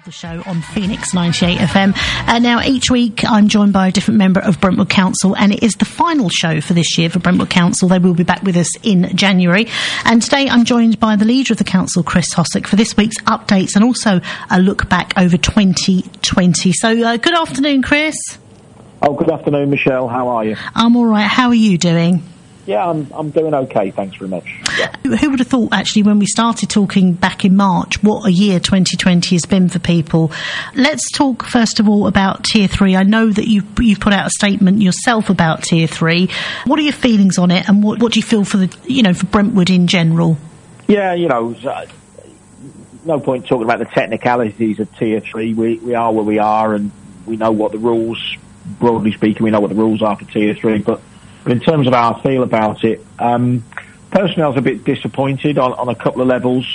The show on Phoenix 98 FM. Now, each week I'm joined by a different member of Brentwood Council, and it is the final show for this year for Brentwood Council. They will be back with us in January. And today I'm joined by the leader of the council, Chris Hossack, for this week's updates and also a look back over 2020. So, good afternoon, Chris. Oh, good afternoon, Michelle. How are you? I'm all right. How are you doing? Yeah, I'm doing okay, thanks very much. Yeah. Who would have thought, actually, when we started talking back in March, what a year 2020 has been for people? Let's talk, first of all, about Tier 3. I know that you've put out a statement yourself about Tier 3. What are your feelings on it, and what do you feel for for Brentwood in general? Yeah, no point talking about the technicalities of Tier 3. We are where we are, and we know what the rules, broadly speaking, we know what the rules are for Tier 3, but in terms of how I feel about it, personally I was a bit disappointed on a couple of levels.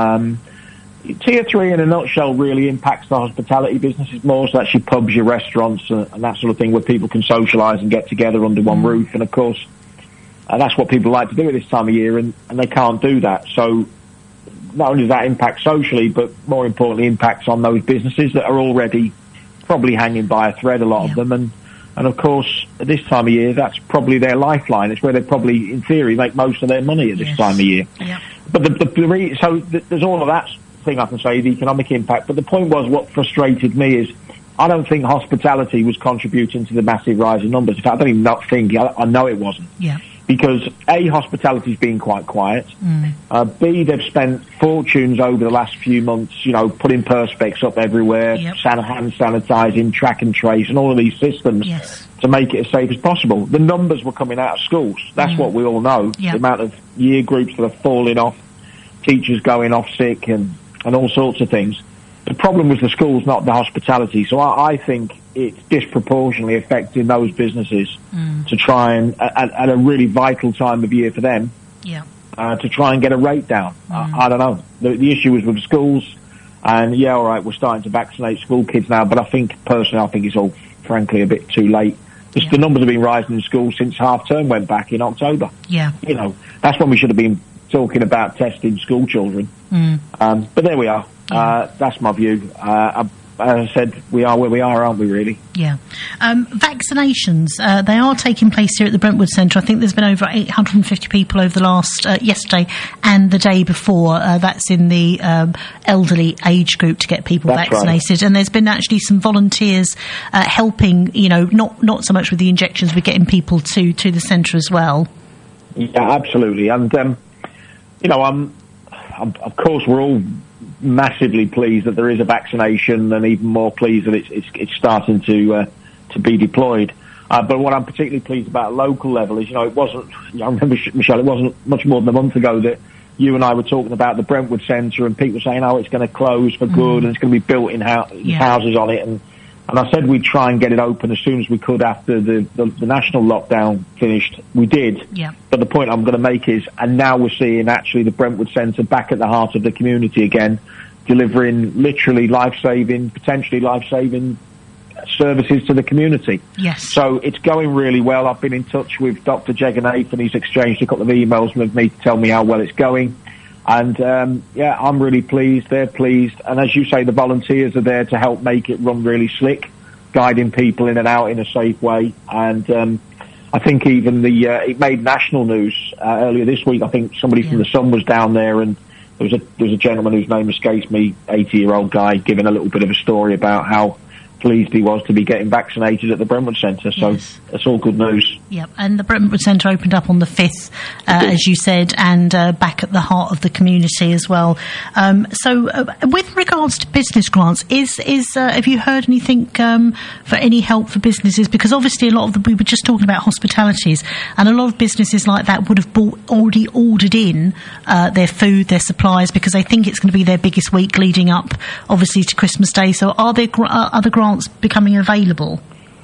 Tier 3 in a nutshell really impacts the hospitality businesses more, so that's your pubs, your restaurants and that sort of thing, where people can socialise and get together under one roof, and of course that's what people like to do at this time of year, and they can't do that. So not only does that impact socially, but more importantly impacts on those businesses that are already probably hanging by a thread, a lot of them, and of course, at this time of year, that's probably their lifeline. It's where they probably, in theory, make most of their money at this time of year. Yeah. But there's all of that thing I can say, the economic impact. But the point was, what frustrated me is, I don't think hospitality was contributing to the massive rise in numbers. In fact, I don't even not think, I know it wasn't. Yeah. Because A, hospitality's been quite quiet. B, they've spent fortunes over the last few months, putting perspex up everywhere, hand sanitising, track and trace, and all of these systems to make it as safe as possible. The numbers were coming out of schools. That's what we all know. The amount of year groups that are falling off, teachers going off sick, and all sorts of things. The problem was the schools, not the hospitality. So I think it's disproportionately affecting those businesses to try and, at a really vital time of year for them, to try and get a rate down. I don't know. The issue was with the schools, and all right, we're starting to vaccinate school kids now, but I think it's all, frankly, a bit too late. The numbers have been rising in schools since half term went back in October. Yeah. That's when we should have been talking about testing school children. But there we are. That's my view. As I said, we are where we are, aren't we, really? Yeah. Vaccinations, they are taking place here at the Brentwood Centre. I think there's been over 850 people over the last, yesterday and the day before. That's in the elderly age group to get people vaccinated. Right. And there's been actually some volunteers helping, not so much with the injections, but getting people to the centre as well. Yeah, absolutely. And, of course, we're all massively pleased that there is a vaccination, and even more pleased that it's starting to be deployed. But what I'm particularly pleased about at local level is, it wasn't, I remember, Michelle, it wasn't much more than a month ago that you and I were talking about the Brentwood Centre, and people saying, it's going to close for good, and it's going to be built in houses on it. And I said we'd try and get it open as soon as we could after the national lockdown finished. We did. Yeah. But the point I'm going to make is, and now we're seeing actually the Brentwood Centre back at the heart of the community again, delivering literally potentially life-saving services to the community. Yes. So it's going really well. I've been in touch with Dr. Jeganathan, and he's exchanged a couple of emails with me to tell me how well it's going. And, I'm really pleased. They're pleased. And as you say, the volunteers are there to help make it run really slick, guiding people in and out in a safe way. And I think even it made national news earlier this week. I think somebody from The Sun was down there, and there was a gentleman whose name escapes me, 80-year-old guy, giving a little bit of a story about how pleased he was to be getting vaccinated at the Brentwood Centre. So that's all good news. Yep, and the Brentwood Centre opened up on the 5th, as you said, and back at the heart of the community as well. So with regards to business grants, have you heard anything for any help for businesses? Because obviously we were just talking about hospitalities, and a lot of businesses like that would have already ordered in their food, their supplies, because they think it's going to be their biggest week leading up, obviously, to Christmas Day. So are there other grants becoming available?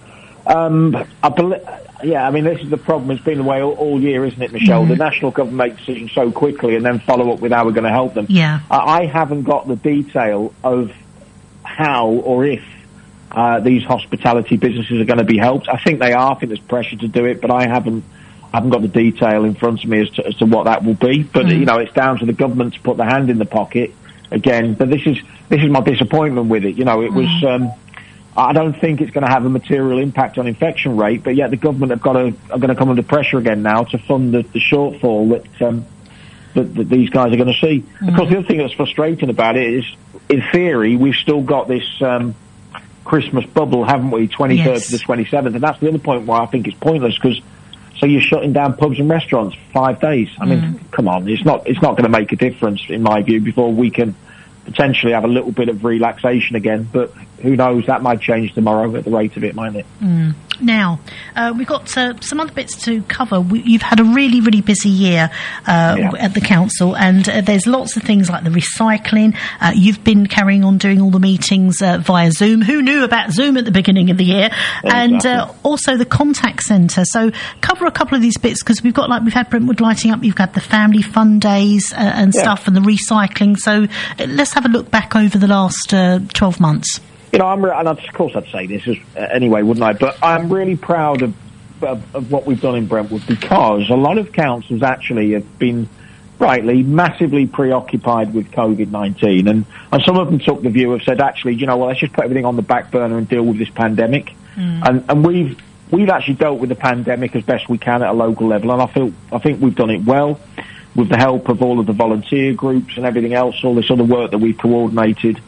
This is the problem. It's been the way all year, isn't it, Michelle? The national government makes decisions so quickly and then follow up with how we're going to help them. Yeah. I haven't got the detail of how or if these hospitality businesses are going to be helped. I think they are. I think there's pressure to do it, but I haven't got the detail in front of me as to what that will be. But, it's down to the government to put their hand in the pocket again. But this is my disappointment with it. You know, it was. I don't think it's going to have a material impact on infection rate, but yet the government are going to come under pressure again now to fund the shortfall that these guys are going to see. Of course, the other thing that's frustrating about it is, in theory, we've still got this Christmas bubble, haven't we? 23rd to the 27th, and that's the other point why I think it's pointless, because so you're shutting down pubs and restaurants for 5 days. I mean, come on, it's not going to make a difference in my view before we can potentially have a little bit of relaxation again, but who knows, that might change tomorrow at the rate of it, mightn't it? Now, we've got some other bits to cover. You've had a really, really busy year at the council, and there's lots of things like the recycling. You've been carrying on doing all the meetings via Zoom. Who knew about Zoom at the beginning of the year? Exactly. And also the contact centre. So cover a couple of these bits, because we've had Brentwood Lighting Up, you've got the Family Fun Days and stuff, and the recycling. So let's have a look back over the last 12 months. You know, and of course I'd say this anyway, wouldn't I? But I'm really proud of what we've done in Brentwood, because a lot of councils actually have been, rightly, massively preoccupied with COVID-19. And some of them took the view of said, actually, you know, well, let's just put everything on the back burner and deal with this pandemic. And we've actually dealt with the pandemic as best we can at a local level. And I think we've done it well, with the help of all of the volunteer groups and everything else, all this other work that we've coordinated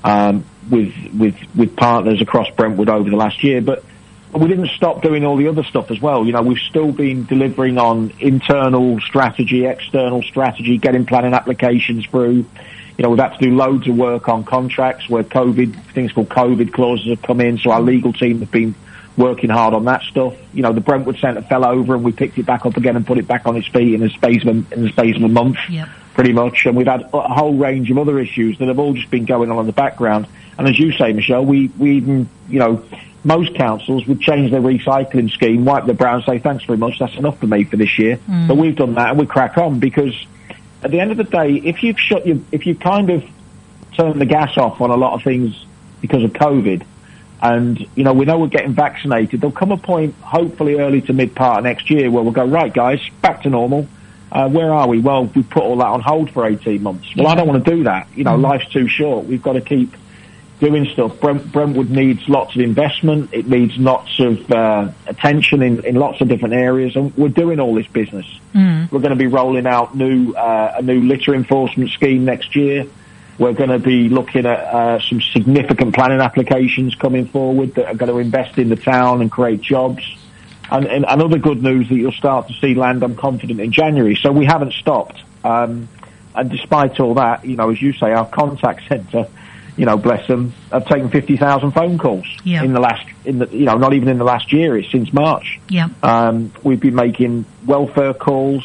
with partners across Brentwood over the last year. But we didn't stop doing all the other stuff as well. You know, we've still been delivering on internal strategy, external strategy, getting planning applications through. You know, we've had to do loads of work on contracts where things called COVID clauses have come in, so our legal team have been working hard on that stuff. You know, the Brentwood Centre fell over and we picked it back up again and put it back on its feet in the space of a month. Yep. Pretty much, and we've had a whole range of other issues that have all just been going on in the background. And as you say, Michelle, we even, you know, most councils would change their recycling scheme, wipe their brow and say, thanks very much, that's enough for me for this year. But we've done that and we crack on, because at the end of the day, if you've kind of turned the gas off on a lot of things because of COVID, and, you know we're getting vaccinated, there'll come a point, hopefully early to mid-part next year, where we'll go, right, guys, back to normal. Where are we? Well, we put all that on hold for 18 months. Well, I don't want to do that. You know, life's too short. We've got to keep doing stuff. Brentwood needs lots of investment. It needs lots of attention in lots of different areas, and we're doing all this business. We're going to be rolling out a new litter enforcement scheme next year. We're going to be looking at some significant planning applications coming forward that are going to invest in the town and create jobs. And other good news that you'll start to see land, I'm confident, in January. So we haven't stopped. And despite all that, you know, as you say, our contact centre, you know, bless them, have taken 50,000 phone calls not even in the last year, it's since March. We've been making welfare calls,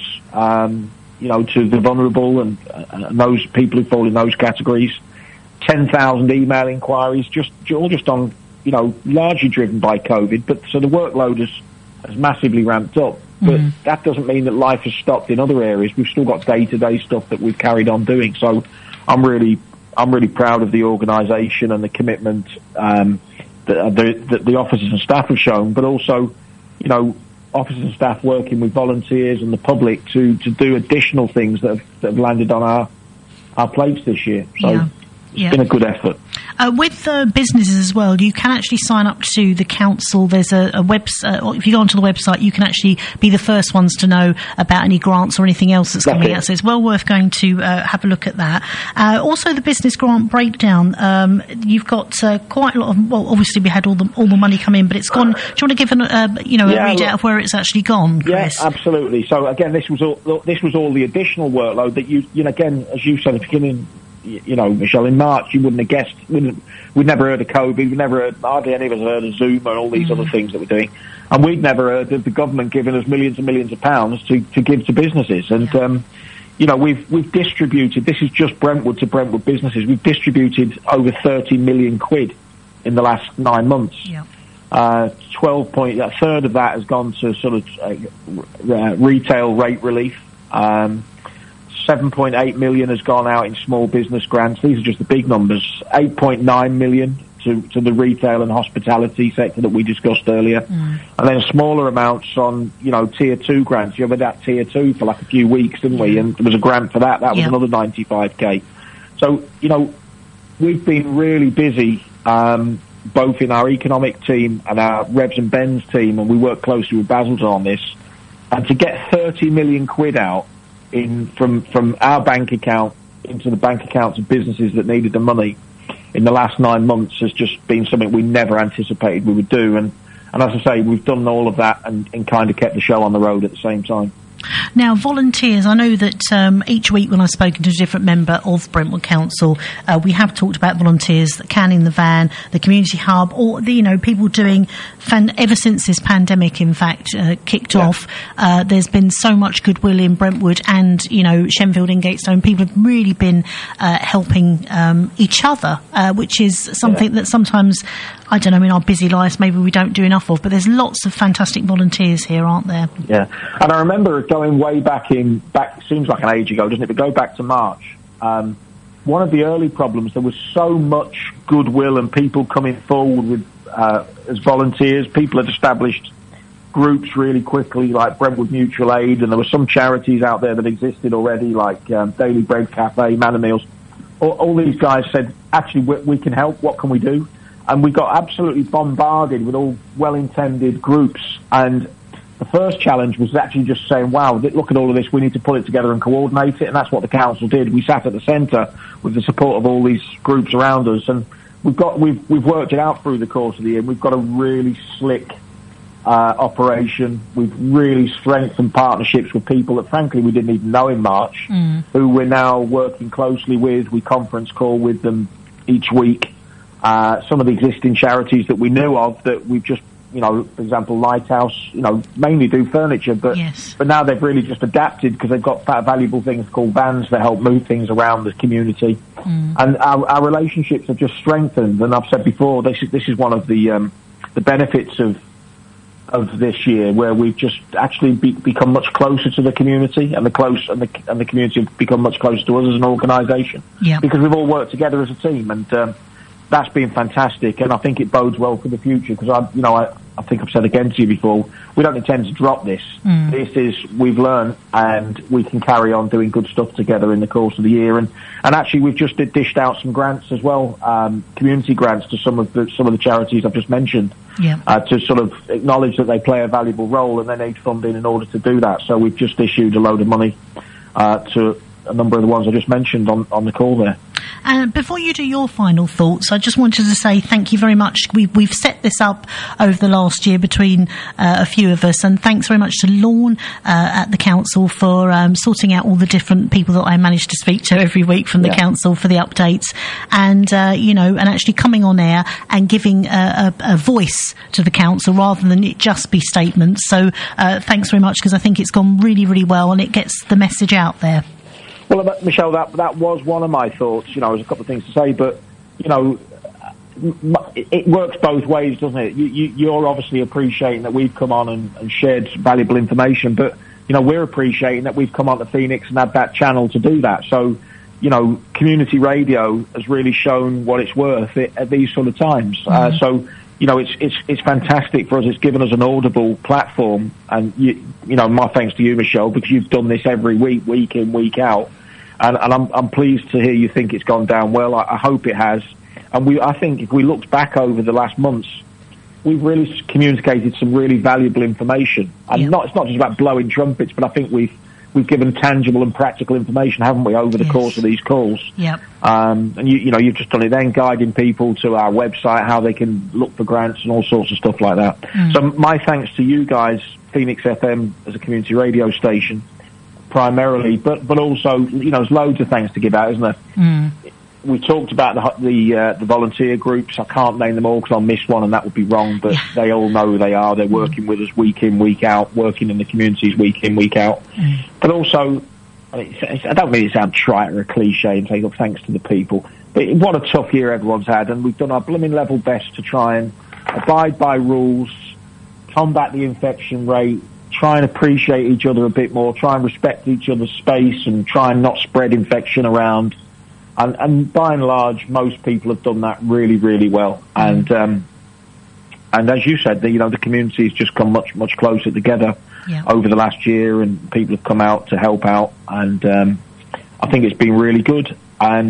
you know, to the vulnerable and those people who fall in those categories. 10,000 email inquiries, all just on, you know, largely driven by COVID. But so the workload has massively ramped up, but that doesn't mean that life has stopped in other areas. We've still got day-to-day stuff that we've carried on doing. So I'm really proud of the organisation and the commitment that the officers and staff have shown, but also, you know, officers and staff working with volunteers and the public to do additional things that have landed on our plates this year. So it's been a good effort. With businesses as well, you can actually sign up to the council. There's a website. If you go onto the website, you can actually be the first ones to know about any grants or anything else that's coming out. So it's well worth going to have a look at that. Also, the business grant breakdown. You've got quite a lot of. Well, obviously we had all the money come in, but it's gone. Do you want to give a readout of where it's actually gone, Chris? Yeah, absolutely. So again, this was all the additional workload that you know, again, as you said at the beginning. You know, Michelle, in March, you wouldn't have guessed. We'd never heard of COVID. Hardly any of us heard of Zoom and all these other things that we're doing. And we'd never heard of the government giving us millions and millions of pounds to give to businesses. And, you know, we've distributed, this is just Brentwood to Brentwood businesses, we've distributed over 30 million quid in the last 9 months. Yeah. A third of that has gone to sort of retail rate relief. 7.8 million has gone out in small business grants. These are just the big numbers. 8.9 million to the retail and hospitality sector that we discussed earlier. And then smaller amounts on, you know, tier 2 grants. You had that tier 2 for like a few weeks, didn't we? And there was a grant for that. That was another 95k. So, we've been really busy, both in our economic team and our Revs and Bens team, and we work closely with Basildon on this. And to get 30 million quid out from our bank account into the bank accounts of businesses that needed the money in the last 9 months has just been something we never anticipated we would do. And as I say, we've done all of that and kind of kept the show on the road at the same time. Now, volunteers, I know that each week when I've spoken to a different member of Brentwood Council, we have talked about volunteers, Canning the Van, the Community Hub, or people doing, ever since this pandemic, in fact, kicked off, there's been so much goodwill in Brentwood and, Shenfield and Gatestone. People have really been helping each other, which is something that sometimes, I don't know, in our busy lives, maybe we don't do enough of, but there's lots of fantastic volunteers here, aren't there? Yeah, and I remember going way back seems like an age ago, doesn't it? But go back to March. One of the early problems, there was so much goodwill and people coming forward with as volunteers. People had established groups really quickly, like Brentwood Mutual Aid, and there were some charities out there that existed already, like Daily Bread Cafe, Man and Meals. All these guys said, actually, we can help. What can we do? And we got absolutely bombarded with all well-intended groups. And the first challenge was actually just saying, wow, look at all of this, we need to pull it together and coordinate it, and that's what the council did. We sat at the centre with the support of all these groups around us, and we've worked it out through the course of the year. We've got a really slick operation. We've really strengthened partnerships with people that, frankly, we didn't even know in March, who we're now working closely with. We conference call with them each week. Some of the existing charities that we knew of that we've just, for example, Lighthouse, mainly do furniture, but now they've really just adapted because they've got valuable things called vans that help move things around the community. And our relationships have just strengthened. And I've said before, this is one of the benefits of this year, where we've just actually become much closer to the community, and the community have become much closer to us as an organisation, because we've all worked together as a team, and that's been fantastic, and I think it bodes well for the future, because I think I've said again to you before, we don't intend to drop this. We've learned, and we can carry on doing good stuff together in the course of the year, and actually we've just dished out some grants as well, community grants to some of the charities I've just mentioned, to sort of acknowledge that they play a valuable role and they need funding in order to do that. So we've just issued a load of money to a number of the ones I just mentioned on the call there. And before you do your final thoughts, I just wanted to say thank you very much. We've set this up over the last year between a few of us, and thanks very much to Lorne at the council for sorting out all the different people that I managed to speak to every week from the council for the updates, and and actually coming on air and giving a voice to the council rather than it just be statements. So thanks very much, because I think it's gone really, really well, and it gets the message out there. Well, Michelle, that was one of my thoughts. There's a couple of things to say, but, it works both ways, doesn't it? You're obviously appreciating that we've come on and shared valuable information, but, we're appreciating that we've come on to Phoenix and had that channel to do that. So, community radio has really shown what it's worth at these sort of times. So, it's fantastic for us. It's given us an audible platform, and my thanks to you, Michelle, because you've done this every week, week in, week out, and I'm pleased to hear you think it's gone down well. I hope it has, and I think if we looked back over the last months, we've really communicated some really valuable information, and it's not just about blowing trumpets, but I think we've given tangible and practical information, haven't we, over the course of these calls? And you've just done it then, guiding people to our website, how they can look for grants and all sorts of stuff like that. So my thanks to you guys, Phoenix FM as a community radio station, primarily, but also, there's loads of thanks to give out, isn't there? We talked about the volunteer groups. I can't name them all because I'll miss one, and that would be wrong, but they all know who they are. They're working with us week in, week out, working in the communities week in, week out. But also, I don't mean it sound trite or a cliche and say, thanks to the people. But what a tough year everyone's had, and we've done our blooming level best to try and abide by rules, combat the infection rate, try and appreciate each other a bit more, try and respect each other's space, and try and not spread infection around. And by and large, most people have done that really, really well. And as you said, the community has just come much, much closer together over the last year, and people have come out to help out. And I think it's been really good. And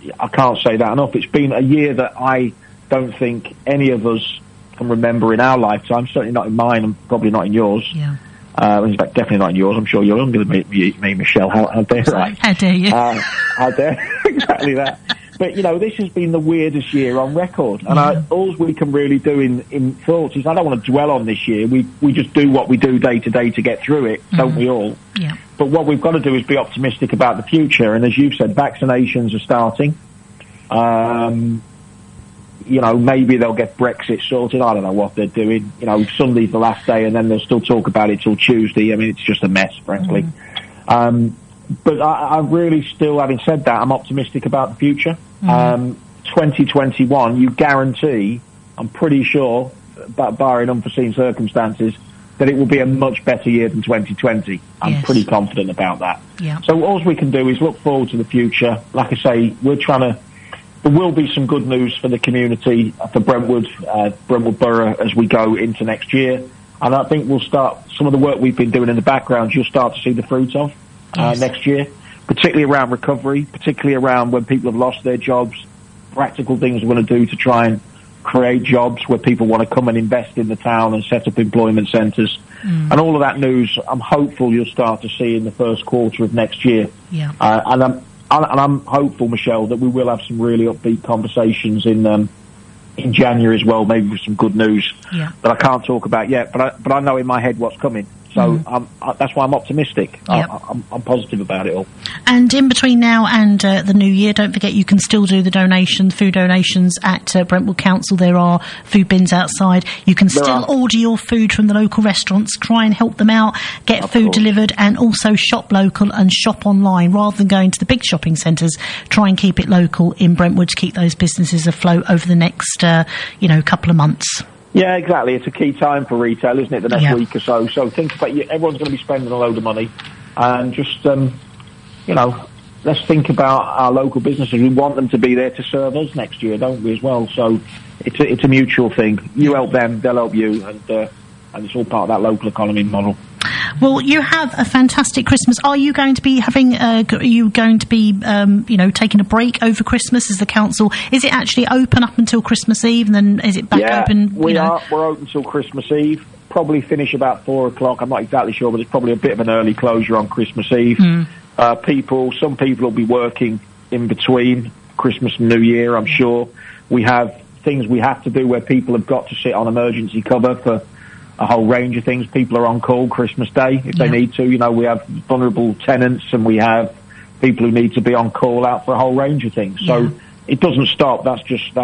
I can't say that enough. It's been a year that I don't think any of us can remember in our lifetime. Certainly not in mine, and probably not in yours. Yeah. In fact, definitely not in yours. I'm sure you're younger than me, Michelle. How dare I? How dare you? How dare exactly that. But, this has been the weirdest year on record. And all we can really do in thoughts is, I don't want to dwell on this year. We just do what we do day to day to get through it, don't we all? Yeah. But what we've got to do is be optimistic about the future. And as you've said, vaccinations are starting. Maybe they'll get Brexit sorted. I don't know what they're doing. Sunday's the last day, and then they'll still talk about it till Tuesday. I mean, it's just a mess, frankly. But I really still, having said that, I'm optimistic about the future. 2021, you guarantee, I'm pretty sure, barring unforeseen circumstances, that it will be a much better year than 2020. I'm pretty confident about that. Yeah. So all we can do is look forward to the future. Like I say, there will be some good news for the community, for Brentwood Borough as we go into next year. And I think we'll start, some of the work we've been doing in the background, you'll start to see the fruits of next year, particularly around recovery, particularly around when people have lost their jobs, practical things we're going to do to try and create jobs where people want to come and invest in the town and set up employment centres. And all of that news, I'm hopeful you'll start to see in the first quarter of next year. Yeah. And I'm hopeful, Michelle, that we will have some really upbeat conversations in January as well, maybe with some good news that I can't talk about yet. But I know in my head what's coming. So that's why I'm optimistic. Yep. I'm positive about it all. And in between now and the new year, don't forget you can still do the food donations at Brentwood Council. There are food bins outside. You can still order your food from the local restaurants, try and help them out, get food delivered, and also shop local and shop online. Rather than going to the big shopping centres, try and keep it local in Brentwood to keep those businesses afloat over the next couple of months. Yeah, exactly. It's a key time for retail, isn't it, the next week or so? So think about everyone's going to be spending a load of money. And just, let's think about our local businesses. We want them to be there to serve us next year, don't we, as well? So it's a mutual thing. You help them, they'll help you. And it's all part of that local economy model. Well, you have a fantastic Christmas. Are you going to be taking a break over Christmas as the council? Is it actually open up until Christmas Eve, and then is it back open? We're open till Christmas Eve. Probably finish about 4:00. I'm not exactly sure, but it's probably a bit of an early closure on Christmas Eve. Some people will be working in between Christmas and New Year, I'm sure. We have things we have to do where people have got to sit on emergency cover for a whole range of things. People are on call Christmas Day if they need to. We have vulnerable tenants, and we have people who need to be on call out for a whole range of things. So it doesn't stop. That's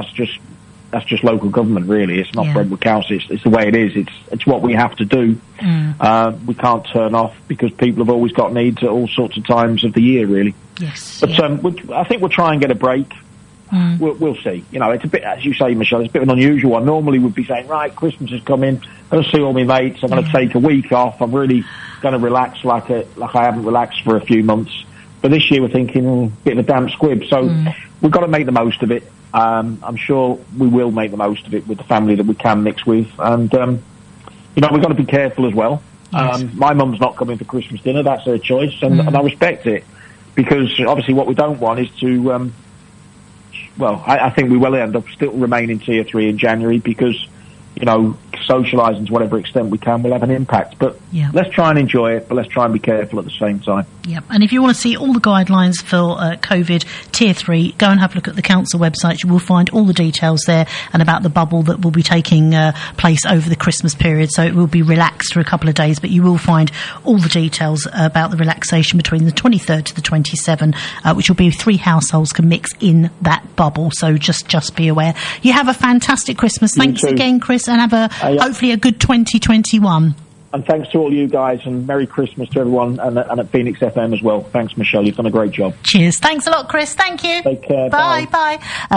just local government, really. It's not Brentwood Council. It's the way it is. It's what we have to do. We can't turn off because people have always got needs at all sorts of times of the year, really. Yes. But I think we'll try and get a break. We'll see. It's a bit, as you say, Michelle, it's a bit of an unusual one. Normally we'd be saying, right, Christmas is coming, I'm going to see all my mates, I'm going to take a week off, I'm really going to relax like I haven't relaxed for a few months. But this year we're thinking, bit of a damp squib, so we've got to make the most of it. I'm sure we will make the most of it with the family that we can mix with. And, we've got to be careful as well. Yes. My mum's not coming for Christmas dinner, that's her choice, and I respect it. Because obviously what we don't want is to... I think we will end up still remaining Tier 3 in January because, socialising to whatever extent we can will have an impact. But let's try and enjoy it, but let's try and be careful at the same time. Yep. And if you want to see all the guidelines for COVID Tier 3, go and have a look at the council website. You will find all the details there and about the bubble that will be taking place over the Christmas period. So it will be relaxed for a couple of days, but you will find all the details about the relaxation between the 23rd to the 27th, which will be 3 households can mix in that bubble. So just be aware. You have a fantastic Christmas. Thanks again, Chris, and have hopefully a good 2021. And thanks to all you guys, and Merry Christmas to everyone, and at Phoenix FM as well. Thanks, Michelle. You've done a great job. Cheers. Thanks a lot, Chris. Thank you. Take care. Bye. Bye.